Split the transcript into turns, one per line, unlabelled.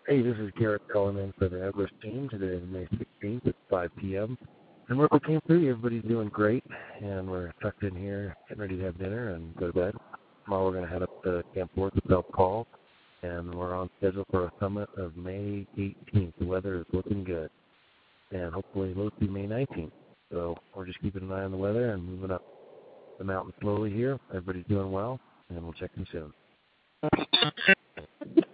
Hey, this is Garrett calling in for the Everest team. Today is May 16th at 5 p.m. And Merkle came through. Everybody's doing great, and we're tucked in here, getting ready to have dinner and go to bed. Tomorrow we're going to head up to Camp 4 with South Paul, and we're on schedule for a summit of May 18th. The weather is looking good, and hopefully low to May 19th. So we're just keeping an eye on the weather and moving up the mountain slowly here. Everybody's doing well, and we'll check you soon.